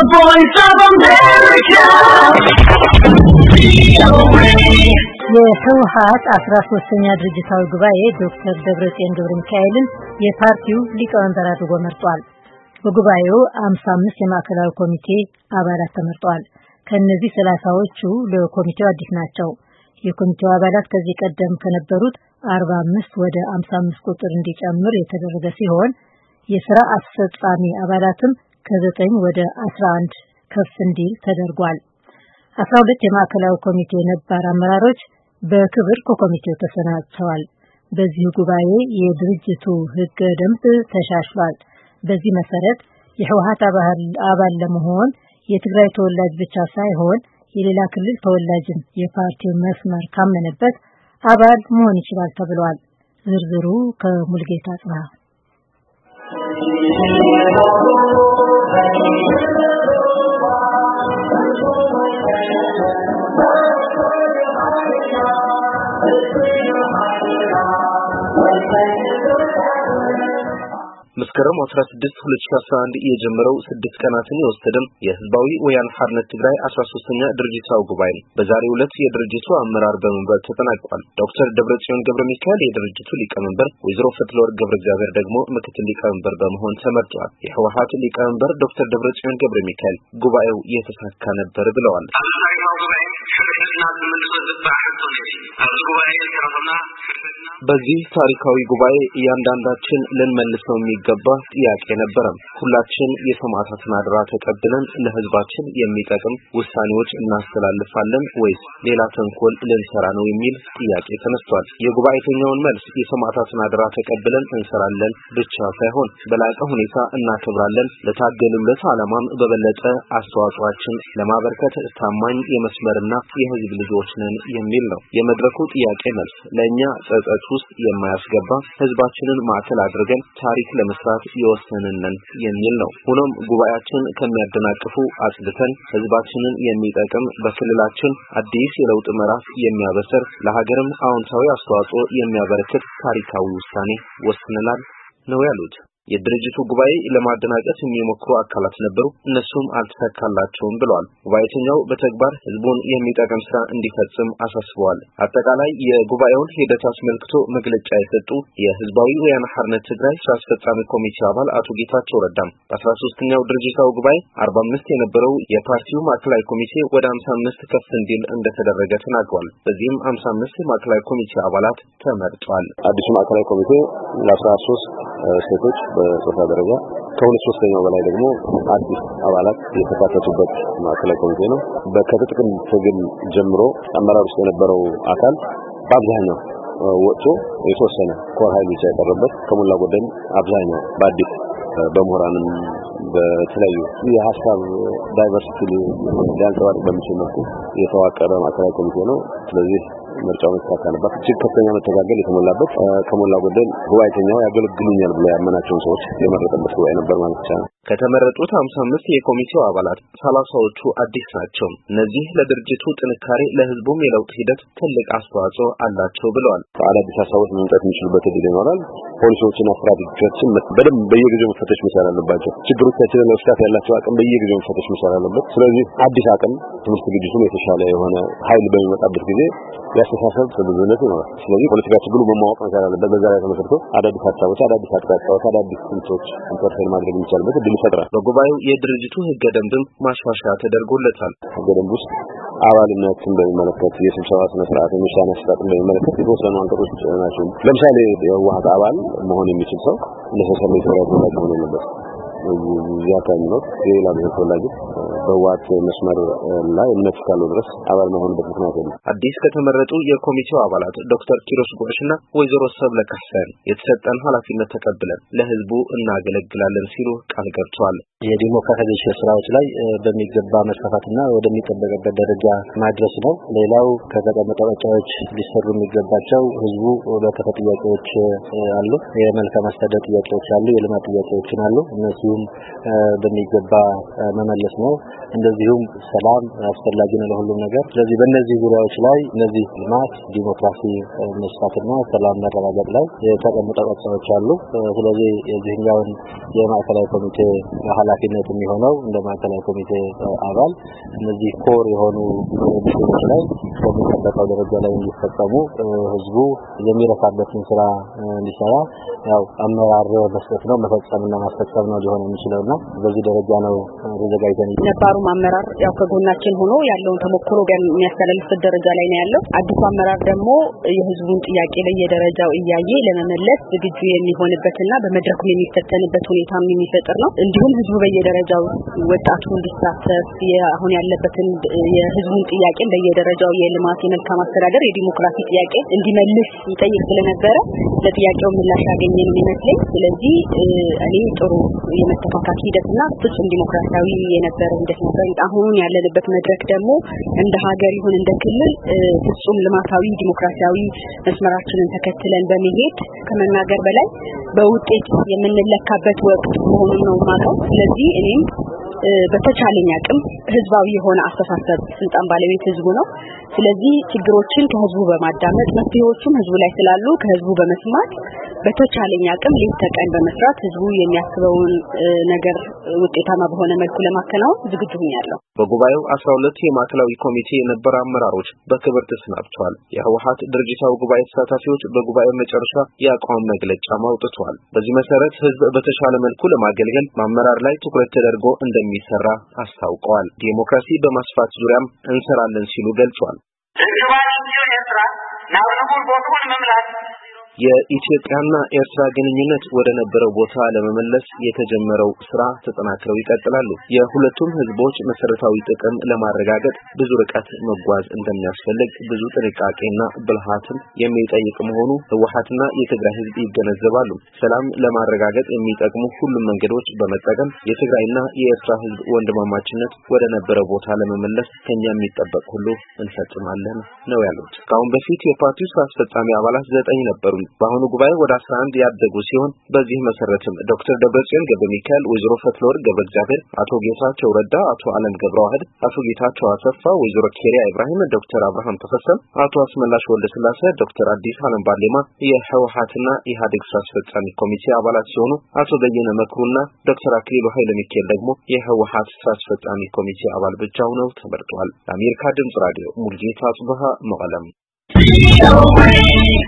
voice of America. የህወሓት 13ኛ ድርጅታዊ ጉባኤ ዶክተር ደብረጽዮን ገብረሚካኤልን የፓርቲው ሊቀመንበር አድርጎ መርጧል። በጉባኤው 55 የማዕከላዊ ኮሚቴ አባላት ተመርጠዋል። ከነዚህ 30ዎቹ ለኮሚቴው አዲስ ናቸው። የኮሚቴው አባላት ከዚህ ቀደም ከነበሩት 45 ወደ 55 ቁጥር እንዲጨምር የተደረገ ሲሆን የሥራ አስፈጻሚ አባላትም ከ9 ወደ 11 ከፍ እንዲል ተደርጓል። 12 የማዕከላዊ ኮሚቴ ነባር አመራሮች በክብር ከኮሚቴው ተሰናብተዋል። በዚህ ጉባኤ የድርጅቱ ህገ ደንብ ተሻሽሏል። በዚህ መሰረት የህወሓት አባል ለመሆን የትግራይ ተወላጅ ብቻ ሳይሆን የሌላ ክልል ተወላጅም የፓርቲው መስመር ካመነበት አባል መሆን ይችላል ተብሏል። ዝርዝሩ ከሙልጌታ ጽባ መስከረም 16 2011 የጀመረው 6 ቀናትን የወሰደም የህዝባዊ ወያነ ሓርነት ትግራይ 13ኛ ድርጅታዊ ጉባኤ በዛሬው ዕለት የድርጅቱ አመራር በመንበር ተጠናቋል። ዶክተር ደብረጽዮን ገብረሚካኤል የድርጅቱ ሊቀመንበር፣ ወይዘሮ ፈትለወርቅ ገብረእግዚአብሔር ደግሞ ምክትል ሊቀመንበር በመሆን ተመርጠዋል። የህወሓት ሊቀመንበር ዶክተር ደብረጽዮን ገብረሚካኤል ጉባኤው የተሳካ ነበር ብለዋል። በዚህ ታሪካዊ ጉባኤ እያንዳንዳችን ልንመልሰው የሚገባ ጥያቄ ነበረ። ሁላችን የሰማዕታትን አደራ ተቀብለን ለህዝባችን የሚጠቅም ውሳኔዎች እናስተላልፋለን ወይስ ሌላ ተንኮል ልንሰራ ነው የሚል ጥያቄ ተነስቷል። የጉባኤተኛውን መልስ የሰማዕታትን አደራ ተቀብለን እንሰራለን ብቻ ሳይሆን በላቀ ሁኔታ እናከብራለን፣ ለታገሉለት ዓላማም በበለጠ አስተዋጽኦአችን ለማበርከት ታማኝ የመስመርና የህዝብ ልጆች ነን የሚል ነው። የመድረኩ ጥያቄ መልስ ለኛ ጸጸት ውስጥ የማያስገባ ህዝባችንን ማዕከል አድርገን ታሪክ ለመስራት የወሰንነን የሚል ነው። ሆኖም ጉባኤያችን ከሚያደናቅፉ አጽድተን ህዝባችንን የሚጠቅም በክልላችን አዲስ የለውጥ ምዕራፍ የሚያበስር ለሀገርም አዎንታዊ አስተዋጽኦ የሚያበረክት ታሪካዊ ውሳኔ ወስነናል ነው ያሉት። የድርጅቱ ጉባኤ ለማደናቀፍ የሚሞክሩ አካላት ነበሩ፣ እነሱም አልተሳካላቸውም ብለዋል። ጉባኤተኛው በተግባር ህዝቡን የሚጠቅም ስራ እንዲፈጽም አሳስበዋል። አጠቃላይ የጉባኤውን ሂደት አስመልክቶ መግለጫ የሰጡ የህዝባዊ ወያነ ሓርነት ትግራይ ስራ አስፈጻሚ ኮሚቴ አባል አቶ ጌታቸው ረዳም በ13ኛው ድርጅታዊ ጉባኤ 45 የነበረው የፓርቲው ማዕከላዊ ኮሚቴ ወደ 55 ከፍ እንዲል እንደተደረገ ተናግሯል። በዚህም 55 ማዕከላዊ ኮሚቴ አባላት ተመርጠዋል። አዲሱ ማዕከላዊ ኮሚቴ ለ13 ሴቶች በጾታ ደረጃ ከ2/3 በላይ ደግሞ አዲስ አባላት የተካተቱበት ማዕከላዊ ኮሚቴ ነው። በከትጥቅም ትግል ጀምሮ አመራር ውስጥ የነበረው አካል በአብዛኛው ወጥቶ የተወሰነ ኮር ኃይል ብቻ የቀረበት ከሞላ ጎደል አብዛኛው በአዲስ በመሆራንም በተለያዩ የሀሳብ ዳይቨርሲቲ ሊያንጸባርቅ በሚችል መልኩ የተዋቀረ ማዕከላዊ ኮሚቴ ነው። ስለዚህ ምርጫው መስተካከለበት እጅግ ከፍተኛ መተጋገል የተሞላበት ከሞላ ጎደል ጉባኤተኛው ያገለግሉኛል ብሎ ያመናቸውን ሰዎች የመረጠበት ጉባኤ ነበር ማለት ይቻላል። ከተመረጡት 55 የኮሚቴው አባላት 30ዎቹ አዲስ ናቸው። እነዚህ ለድርጅቱ ጥንካሬ ለህዝቡም የለውጥ ሂደት ትልቅ አስተዋጽኦ አላቸው ብለዋል። አዳዲስ ሀሳቦች መምጣት የሚችሉበት እድል ይኖራል። ፖሊሲዎችና ስትራቴጂዎችን በደንብ በየጊዜው መፈተሽ መቻል አለባቸው። ችግሮቻችንን ለመፍታት ያላቸው አቅም በየጊዜው መፈተሽ መቻል አለበት። ስለዚህ አዲስ አቅም ትምህርት ዝግጅቱም የተሻለ የሆነ ኃይል በሚመጣበት ጊዜ ያስተሳሰብ ስብዝነት ይኖራል። ስለዚህ ፖለቲካ ትግሉ መማወቅ መቻል አለበት። በዛ ላይ ተመስርቶ አዳዲስ ሀሳቦች፣ አዳዲስ አቅጣጫዎች፣ አዳዲስ ስልቶች ኢንተርፌር ማድረግ የሚቻልበት እድል ይፈጥራል። በጉባኤው የድርጅቱ ህገ ደንብም ማሻሻያ ተደርጎለታል። ህገ ደንብ ውስጥ አባልነትን በሚመለከት የስብሰባ ስነ ስርዓት የውሳኔ አሰጣጥን በሚመለከት የተወሰኑ አንቀጾች ናቸው። ለምሳሌ የህወሓት አባል መሆን የሚችል ሰው ለሰሰለ የትግራይ ተወላጅ መሆን አለበት። ያካኝ ነው የሌላ ብሔር ተወላጅ በህወሓት መስመር ላይ እምነት እስካለው ድረስ አባል መሆንበት ምክንያት የለም። አዲስ ከተመረጡ የኮሚቴው አባላት ዶክተር ኪሮስ ጎሽና ወይዘሮ ሰብለ ካህሳን የተሰጠን ኃላፊነት ተቀብለን ለህዝቡ እናገለግላለን ሲሉ ቃል ገብተዋል። የዲሞክራሲያዊ ስራዎች ላይ በሚገባ መስፋፋትና ወደሚጠበቅበት ደረጃ ማድረስ ነው። ሌላው ከተቀመጠው አጫዎች ሊሰሩ የሚገባቸው ህዝቡ በከፈ ጥያቄዎች አሉ፣ የመልካም አስተዳደር ጥያቄዎች አሉ፣ የልማት ጥያቄዎች አሉ። እነሱም በሚገባ መመለስ ነው። እንደዚሁም ሰላም አስፈላጊ ነው ለሁሉም ነገር። ስለዚህ በእነዚህ ዙሪያዎች ላይ እነዚህ ልማት፣ ዲሞክራሲ መስፋትና ሰላም መረጋገጥ ላይ የተቀመጡ አቅጣጫዎች አሉ። ስለዚህ የዚህኛውን የማዕከላዊ ኮሚቴ ኃላፊነት የሚሆነው እንደ ማዕከላዊ ኮሚቴ አባል እነዚህ ኮር የሆኑ ጉዳዮች ላይ በሚጠበቀው ደረጃ ላይ እንዲፈጸሙ ህዝቡ የሚረካበትን ስራ እንዲሰራ ያው አመራር መስጠት ነው፣ መፈጸምና ማስፈጸም ነው ሊሆን የሚችለውና በዚህ ደረጃ ነው ተዘጋጅተን ነባሩ አመራር ያው ከጎናችን ሆኖ ያለውን ተሞክሮ የሚያስተላልፍበት ደረጃ ላይ ነው ያለው። አዲሱ አመራር ደግሞ የህዝቡን ጥያቄ በየደረጃው እያየ ለመመለስ ዝግጁ የሚሆንበትና በመድረኩ የሚፈተንበት ሁኔታ የሚፈጥር ነው። እንዲሁም ህዝቡ በየደረጃው ወጣቱ እንዲሳተፍ አሁን ያለበትን የህዝቡን ጥያቄ በየደረጃው የልማት፣ የመልካም አስተዳደር፣ የዲሞክራሲ ጥያቄ እንዲመልስ ይጠይቅ ስለነበረ ለጥያቄው ምላሽ ያገኘን ይመስለኝ። ስለዚህ እኔ ጥሩ የመተካካት ሂደትና ፍጹም ዲሞክራሲያዊ የነበረ ሂደት ነበር። አሁን ያለንበት መድረክ ደግሞ እንደ ሀገር ይሁን እንደ ክልል ፍጹም ልማታዊ ዲሞክራሲያዊ መስመራችንን ተከትለን በመሄድ ከመናገር በላይ በውጤት የምንለካበት ወቅት መሆኑን ነው ማቀው። ስለዚህ እኔም በተቻለኝ አቅም ህዝባዊ የሆነ አስተሳሰብ ስልጣን ባለቤት ህዝቡ ነው። ስለዚህ ችግሮችን ከህዝቡ በማዳመጥ መፍትሄዎቹም ህዝቡ ላይ ስላሉ ከህዝቡ በመስማት በተቻለኝ አቅም ሌት ተቀን በመስራት ህዝቡ የሚያስበውን ነገር ውጤታማ በሆነ መልኩ ለማከናወን ዝግጁ ሆኛለሁ። በጉባኤው 12 የማዕከላዊ ኮሚቴ የነበሩ አመራሮች በክብር ተሰናብተዋል። የህወሓት ድርጅታዊ ጉባኤ ተሳታፊዎች በጉባኤው መጨረሻ የአቋም መግለጫ አውጥተዋል። በዚህ መሰረት ህዝብ በተሻለ መልኩ ለማገልገል ማመራር ላይ ትኩረት ተደርጎ እንደሚሰራ አስታውቀዋል። ዲሞክራሲ በማስፋት ዙሪያም እንሰራለን ሲሉ ገልጸዋል። የኢትዮጵያና ኤርትራ ግንኙነት ወደ ነበረው ቦታ ለመመለስ የተጀመረው ስራ ተጠናክረው ይቀጥላሉ። የሁለቱም ህዝቦች መሰረታዊ ጥቅም ለማረጋገጥ ብዙ ርቀት መጓዝ እንደሚያስፈልግ ብዙ ጥንቃቄና ብልሃትን የሚጠይቅ መሆኑ ህወሓትና የትግራይ ህዝብ ይገነዘባሉ። ሰላም ለማረጋገጥ የሚጠቅሙ ሁሉም መንገዶች በመጠቀም የትግራይና የኤርትራ ህዝብ ወንድማማችነት ወደ ነበረው ቦታ ለመመለስ ከኛ የሚጠበቅ ሁሉ እንፈጽማለን ነው ያሉት። ከአሁን በፊት የፓርቲው ስራ አስፈጻሚ አባላት 9 ነበሩ። በአሁኑ ጉባኤ ወደ 11 ያደጉ ሲሆን በዚህ መሰረትም ዶክተር ደብረጽዮን ገብረሚካኤል፣ ወይዘሮ ፈትለወርቅ ገብረእግዚአብሔር፣ አቶ ጌታቸው ረዳ፣ አቶ አለም ገብረዋህድ፣ አቶ ጌታቸው አሰፋ፣ ወይዘሮ ኬሪያ ኢብራሂም፣ ዶክተር አብርሃም ተፈሰም፣ አቶ አስመላሽ ወልደስላሴ፣ ዶክተር አዲስ አለም ባሌማ የህወሓትና ኢህአዴግ ስራ አስፈጻሚ ኮሚቴ አባላት ሲሆኑ አቶ በየነ መክሩና ዶክተር አክሊሉ ኃይለ ሚካኤል ደግሞ የህወሓት ስራ አስፈጻሚ ኮሚቴ አባል ብቻ ሆነው ተመርጠዋል። ለአሜሪካ ድምጽ ራዲዮ ሙልጌታ ጽብሃ መቀለም